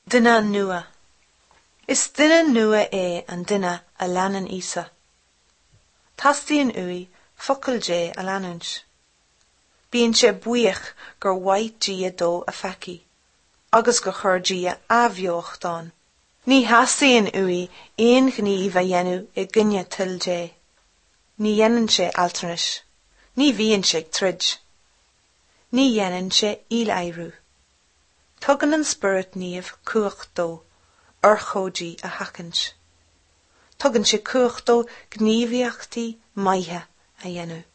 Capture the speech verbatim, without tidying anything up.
Duine nua. Is duine nua é an duine a leanan Isa. Tastíonn uí focail dé a leanúint. Bíonn sé buíoch gur mhaith dia dó a feici, agus go chur dia abheoch dán. Ní hasaíonn uí aon gníomh a dhéanamh i gcoinne tuil dé. Ní dhéanann sé altarnis. Ní bhíonn sé ag troid. Ní dhéanann sé íl-éireú. Tugann an spirit níomh cuacht dó, orchóidí a hacinnt. Tugann sé cuacht dó gníomhaíochtaí maithe a dhéanamh.